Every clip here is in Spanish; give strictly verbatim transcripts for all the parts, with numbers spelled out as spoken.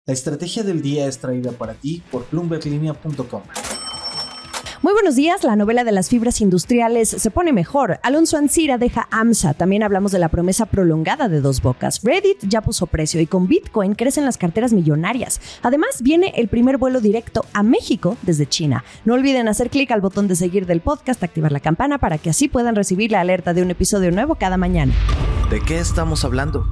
La estrategia del día es traída para ti por bloomberg linea punto com. Muy buenos días, la novela de las fibras industriales se pone mejor. Alonso Ancira deja AMSA, también hablamos de la promesa prolongada de Dos Bocas. Reddit ya puso precio y con Bitcoin crecen las carteras millonarias. Además, viene el primer vuelo directo a México desde China. No olviden hacer clic al botón de seguir del podcast, activar la campana para que así puedan recibir la alerta de un episodio nuevo cada mañana. ¿De qué estamos hablando?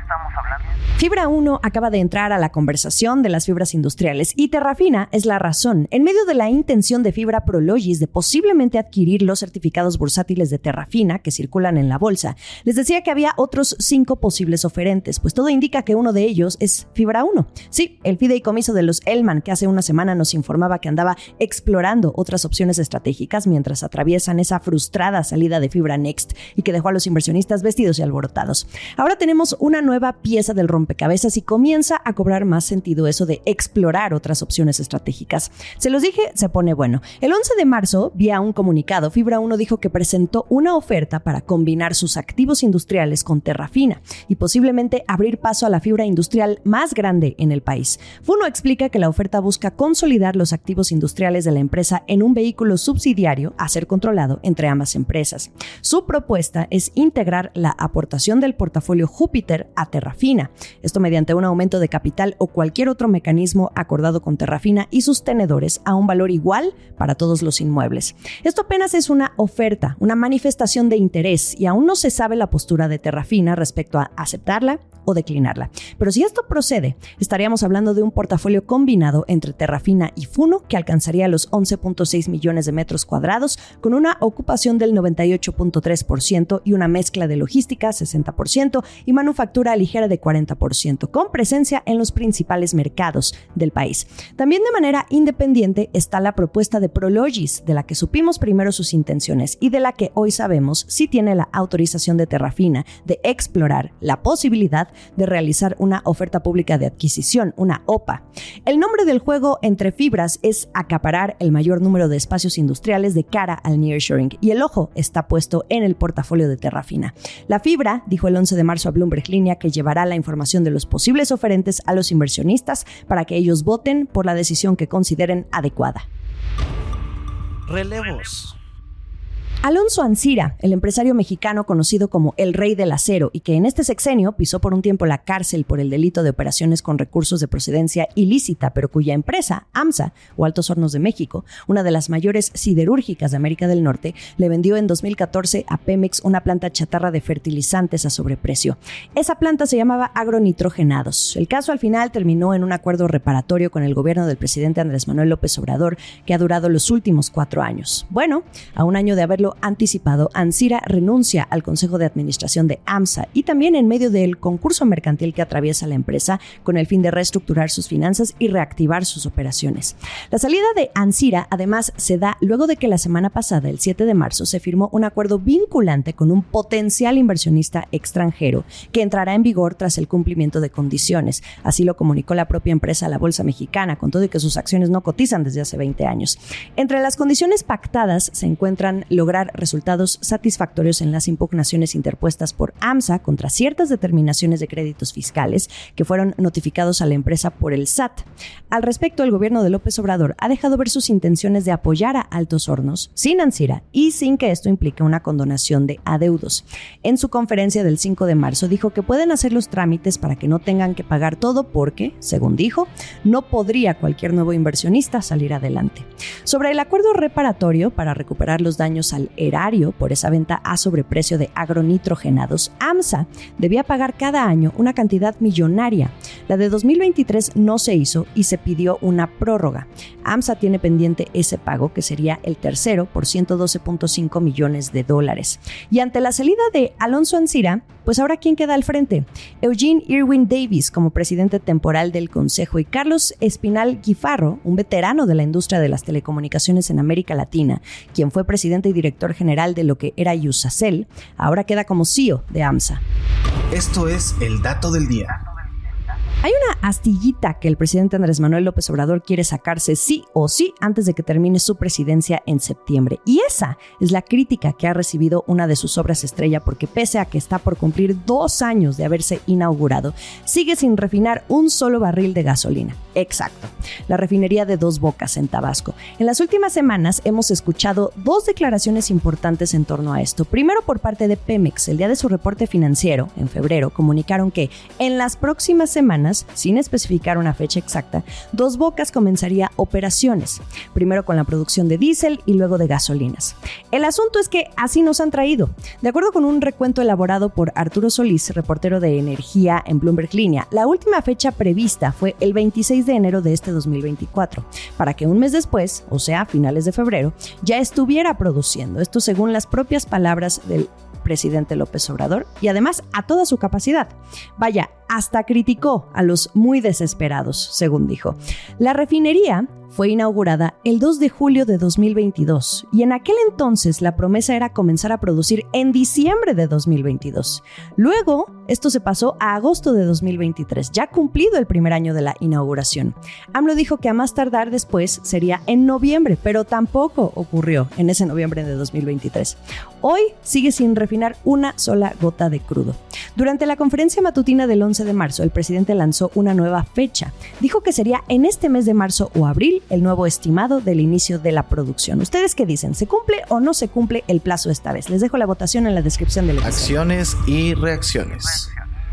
Fibra uno acaba de entrar a la conversación de las fibras industriales y Terrafina es la razón. En medio de la intención de Fibra Prologis de posiblemente adquirir los certificados bursátiles de Terrafina que circulan en la bolsa, les decía que había otros cinco posibles oferentes, pues todo indica que uno de ellos es Fibra uno. Sí, el fideicomiso de los Hellman, que hace una semana nos informaba que andaba explorando otras opciones estratégicas mientras atraviesan esa frustrada salida de Fibra Next y que dejó a los inversionistas vestidos y alborotados. Ahora tenemos una nueva pieza del rompecabezas y comienza a cobrar más sentido eso de explorar otras opciones estratégicas. Se los dije, se pone bueno. El once de marzo, vía un comunicado, Fibra uno dijo que presentó una oferta para combinar sus activos industriales con Terrafina y posiblemente abrir paso a la fibra industrial más grande en el país. Funo explica que la oferta busca consolidar los activos industriales de la empresa en un vehículo subsidiario a ser controlado entre ambas empresas. Su propuesta es integrar la aportación del portafolio Júpiter a Terrafina. Esto mediante un aumento de capital o cualquier otro mecanismo acordado con Terrafina y sus tenedores a un valor igual para todos los inmuebles. Esto apenas es una oferta, una manifestación de interés y aún no se sabe la postura de Terrafina respecto a aceptarla o declinarla. Pero si esto procede, estaríamos hablando de un portafolio combinado entre Terrafina y Funo que alcanzaría los once punto seis millones de metros cuadrados con una ocupación del noventa y ocho punto tres por ciento y una mezcla de logística sesenta por ciento y manufactura ligera de cuarenta por ciento, con presencia en los principales mercados del país. También de manera independiente está la propuesta de Prologis, de la que supimos primero sus intenciones y de la que hoy sabemos si tiene la autorización de Terrafina de explorar la posibilidad de realizar una oferta pública de adquisición, una O P A. El nombre del juego entre fibras es acaparar el mayor número de espacios industriales de cara al nearshoring y el ojo está puesto en el portafolio de Terrafina. La fibra, dijo el once de marzo a Bloomberg Linea, que llevará la información de los posibles oferentes a los inversionistas para que ellos voten por la decisión que consideren adecuada. Relevos. Alonso Ancira, el empresario mexicano conocido como el Rey del Acero y que en este sexenio pisó por un tiempo la cárcel por el delito de operaciones con recursos de procedencia ilícita, pero cuya empresa, AMSA, o Altos Hornos de México, una de las mayores siderúrgicas de América del Norte, le vendió en dos mil catorce a Pemex una planta chatarra de fertilizantes a sobreprecio. Esa planta se llamaba agronitrogenados. El caso al final terminó en un acuerdo reparatorio con el gobierno del presidente Andrés Manuel López Obrador, que ha durado los últimos cuatro años. Bueno, a un año de haberlo anticipado, Ancira renuncia al Consejo de Administración de AMSA y también en medio del concurso mercantil que atraviesa la empresa con el fin de reestructurar sus finanzas y reactivar sus operaciones. La salida de Ancira además se da luego de que la semana pasada, el siete de marzo, se firmó un acuerdo vinculante con un potencial inversionista extranjero que entrará en vigor tras el cumplimiento de condiciones. Así lo comunicó la propia empresa a la Bolsa Mexicana, con todo y que sus acciones no cotizan desde hace veinte años. Entre las condiciones pactadas se encuentran lograr resultados satisfactorios en las impugnaciones interpuestas por AMSA contra ciertas determinaciones de créditos fiscales que fueron notificados a la empresa por el S A T. Al respecto, el gobierno de López Obrador ha dejado ver sus intenciones de apoyar a Altos Hornos sin Ancira y sin que esto implique una condonación de adeudos. En su conferencia del cinco de marzo dijo que pueden hacer los trámites para que no tengan que pagar todo porque, según dijo, no podría cualquier nuevo inversionista salir adelante. Sobre el acuerdo reparatorio para recuperar los daños al erario por esa venta a sobreprecio de agronitrogenados, AMSA debía pagar cada año una cantidad millonaria. La de dos mil veintitrés no se hizo y se pidió una prórroga. AMSA tiene pendiente ese pago, que sería el tercero por ciento doce punto cinco millones de dólares. Y ante la salida de Alonso Ancira, pues ahora ¿quién queda al frente? Eugene Irwin Davis como presidente temporal del Consejo y Carlos Espinal Guifarro, un veterano de la industria de las telecomunicaciones en América Latina, quien fue presidente y director general de lo que era Iusacell, ahora queda como C E O de AMSA. Esto es el dato del día. Hay una astillita que el presidente Andrés Manuel López Obrador quiere sacarse sí o sí antes de que termine su presidencia en septiembre. Y esa es la crítica que ha recibido una de sus obras estrella, porque pese a que está por cumplir dos años de haberse inaugurado, sigue sin refinar un solo barril de gasolina. Exacto, la refinería de Dos Bocas en Tabasco. En las últimas semanas hemos escuchado dos declaraciones importantes en torno a esto. Primero, por parte de Pemex. El día de su reporte financiero, en febrero, comunicaron que en las próximas semanas, sin especificar una fecha exacta, Dos Bocas comenzaría operaciones, primero con la producción de diésel y luego de gasolinas. El asunto es que así nos han traído. De acuerdo con un recuento elaborado por Arturo Solís, reportero de energía en Bloomberg Línea, la última fecha prevista fue el veintiséis de enero de este dos mil veinticuatro, para que un mes después, o sea, a finales de febrero, ya estuviera produciendo. Esto según las propias palabras del presidente López Obrador, y además a toda su capacidad. Vaya, hasta criticó a los muy desesperados, según dijo. La refinería fue inaugurada el dos de julio de dos mil veintidós y en aquel entonces la promesa era comenzar a producir en diciembre de dos mil veintidós. Luego, esto se pasó a agosto de dos mil veintitrés, ya cumplido el primer año de la inauguración. AMLO dijo que a más tardar después sería en noviembre, pero tampoco ocurrió en ese noviembre de dos mil veintitrés. Hoy sigue sin refinar una sola gota de crudo. Durante la conferencia matutina del once de marzo, el presidente lanzó una nueva fecha. Dijo que sería en este mes de marzo o abril el nuevo estimado del inicio de la producción. ¿Ustedes qué dicen? ¿Se cumple o no se cumple el plazo esta vez? Les dejo la votación en la descripción del episodio. Acciones y reacciones.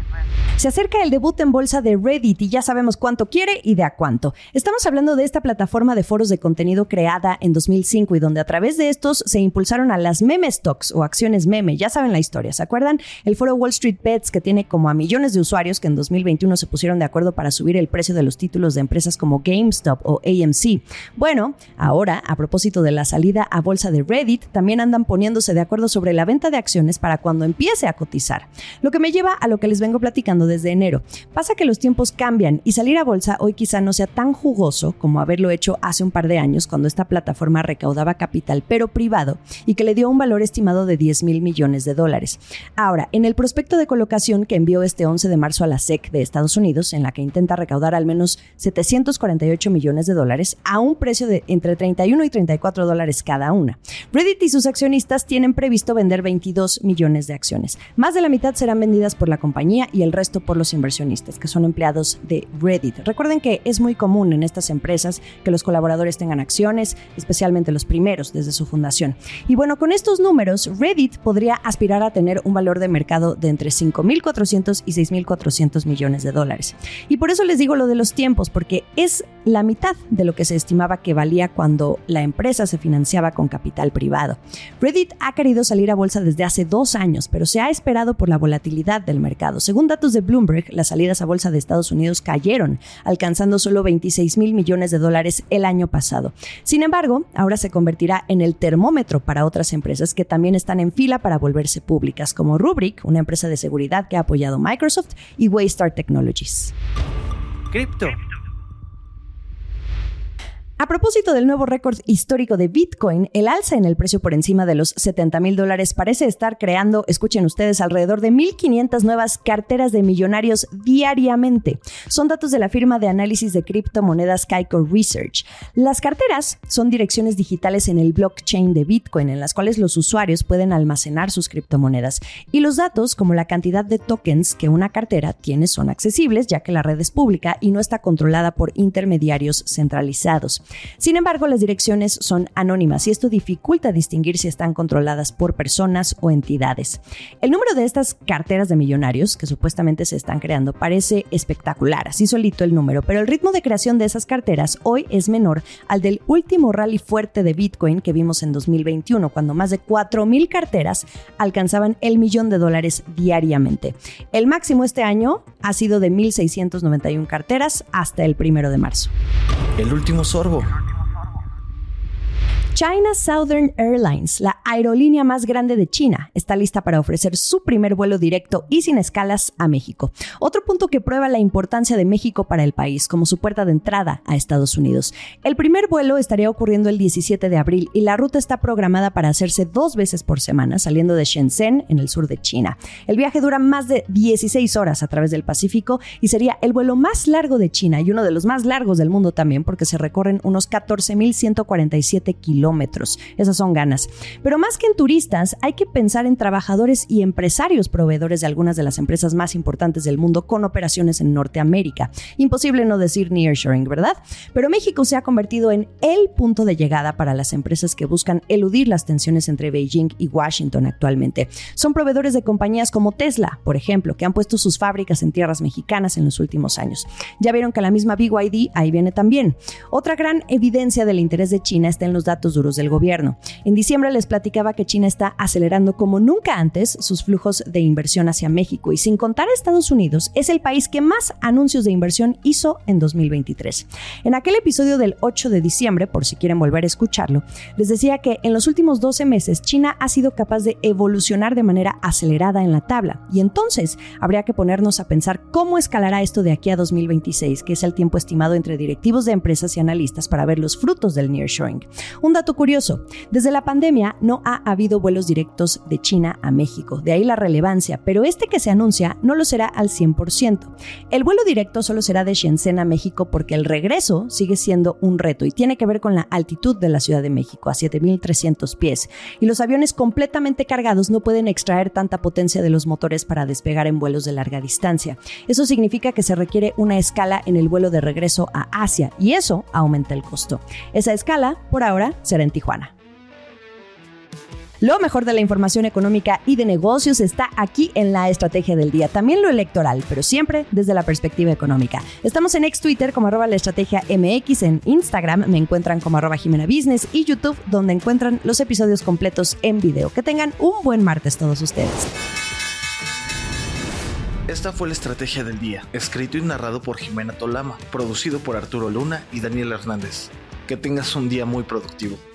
Se acerca el debut en bolsa de Reddit y ya sabemos cuánto quiere y de a cuánto. Estamos hablando de esta plataforma de foros de contenido creada en dos mil cinco y donde a través de estos se impulsaron a las meme stocks o acciones meme. Ya saben la historia, ¿se acuerdan? El foro Wall Street Bets, que tiene como a millones de usuarios que en dos mil veintiuno se pusieron de acuerdo para subir el precio de los títulos de empresas como GameStop o A M C. Bueno, ahora, a propósito de la salida a bolsa de Reddit, también andan poniéndose de acuerdo sobre la venta de acciones para cuando empiece a cotizar. Lo que me lleva a lo que les vengo platicando desde enero. Pasa que los tiempos cambian y salir a bolsa hoy quizá no sea tan jugoso como haberlo hecho hace un par de años cuando esta plataforma recaudaba capital pero privado y que le dio un valor estimado de diez mil millones de dólares. Ahora, en el prospecto de colocación que envió este once de marzo a la S E C de Estados Unidos, en la que intenta recaudar al menos setecientos cuarenta y ocho millones de dólares a un precio de entre treinta y uno y treinta y cuatro dólares cada una. Reddit y sus accionistas tienen previsto vender veintidós millones de acciones. Más de la mitad serán vendidas por la compañía y el resto por los inversionistas, que son empleados de Reddit. Recuerden que es muy común en estas empresas que los colaboradores tengan acciones, especialmente los primeros desde su fundación. Y bueno, con estos números, Reddit podría aspirar a tener un valor de mercado de entre cinco mil cuatrocientos y seis mil cuatrocientos millones de dólares. Y por eso les digo lo de los tiempos, porque es la mitad de lo que se estimaba que valía cuando la empresa se financiaba con capital privado. Reddit ha querido salir a bolsa desde hace dos años, pero se ha esperado por la volatilidad del mercado. Según datos de Bloomberg, las salidas a bolsa de Estados Unidos cayeron, alcanzando solo veintiséis mil millones de dólares el año pasado. Sin embargo, ahora se convertirá en el termómetro para otras empresas que también están en fila para volverse públicas, como Rubrik, una empresa de seguridad que ha apoyado Microsoft, y Waystar Technologies. Cripto. A propósito del nuevo récord histórico de Bitcoin, el alza en el precio por encima de los setenta mil dólares parece estar creando, escuchen ustedes, alrededor de mil quinientas nuevas carteras de millonarios diariamente. Son datos de la firma de análisis de criptomonedas Kaiko Research. Las carteras son direcciones digitales en el blockchain de Bitcoin, en las cuales los usuarios pueden almacenar sus criptomonedas. Y los datos, como la cantidad de tokens que una cartera tiene, son accesibles, ya que la red es pública y no está controlada por intermediarios centralizados. Sin embargo, las direcciones son anónimas y esto dificulta distinguir si están controladas por personas o entidades. El número de estas carteras de millonarios que supuestamente se están creando parece espectacular, así solito el número, pero el ritmo de creación de esas carteras hoy es menor al del último rally fuerte de Bitcoin que vimos en dos mil veintiuno, cuando más de cuatro mil carteras alcanzaban el millón de dólares diariamente. El máximo este año ha sido de mil seiscientas noventa y una carteras hasta el primero de marzo. El último sorbo. China Southern Airlines, la aerolínea más grande de China, está lista para ofrecer su primer vuelo directo y sin escalas a México. Otro punto que prueba la importancia de México para el país como su puerta de entrada a Estados Unidos. El primer vuelo estaría ocurriendo el diecisiete de abril y la ruta está programada para hacerse dos veces por semana, saliendo de Shenzhen, en el sur de China. El viaje dura más de dieciséis horas a través del Pacífico y sería el vuelo más largo de China y uno de los más largos del mundo también, porque se recorren unos catorce mil ciento cuarenta y siete kilómetros. Esas son ganas. Pero más que en turistas, hay que pensar en trabajadores y empresarios proveedores de algunas de las empresas más importantes del mundo con operaciones en Norteamérica. Imposible no decir nearshoring, ¿verdad? Pero México se ha convertido en el punto de llegada para las empresas que buscan eludir las tensiones entre Beijing y Washington actualmente. Son proveedores de compañías como Tesla, por ejemplo, que han puesto sus fábricas en tierras mexicanas en los últimos años. Ya vieron que la misma B Y D ahí viene también. Otra gran evidencia del interés de China está en los datos duros del gobierno. En diciembre les platicaba que China está acelerando como nunca antes sus flujos de inversión hacia México y sin contar a Estados Unidos, es el país que más anuncios de inversión hizo en dos mil veintitrés. En aquel episodio del ocho de diciembre, por si quieren volver a escucharlo, les decía que en los últimos doce meses China ha sido capaz de evolucionar de manera acelerada en la tabla y entonces habría que ponernos a pensar cómo escalará esto de aquí a dos mil veintiséis, que es el tiempo estimado entre directivos de empresas y analistas para ver los frutos del nearshoring. Un dato curioso, desde la pandemia no ha habido vuelos directos de China a México, de ahí la relevancia, pero este que se anuncia no lo será al cien por ciento. El vuelo directo solo será de Shenzhen a México porque el regreso sigue siendo un reto y tiene que ver con la altitud de la Ciudad de México, a siete mil trescientos pies, y los aviones completamente cargados no pueden extraer tanta potencia de los motores para despegar en vuelos de larga distancia. Eso significa que se requiere una escala en el vuelo de regreso a Asia y eso aumenta el costo. Esa escala, por ahora, será en Tijuana. Lo mejor de la información económica y de negocios está aquí en la Estrategia del Día. También lo electoral, pero siempre desde la perspectiva económica. Estamos en ex Twitter como arroba la estrategia M X, en Instagram me encuentran como arroba Jimena Business y YouTube donde encuentran los episodios completos en video. Que tengan un buen martes todos ustedes. Esta fue la Estrategia del Día, escrito y narrado por Jimena Tolama, producido por Arturo Luna y Daniel Hernández. Que tengas un día muy productivo.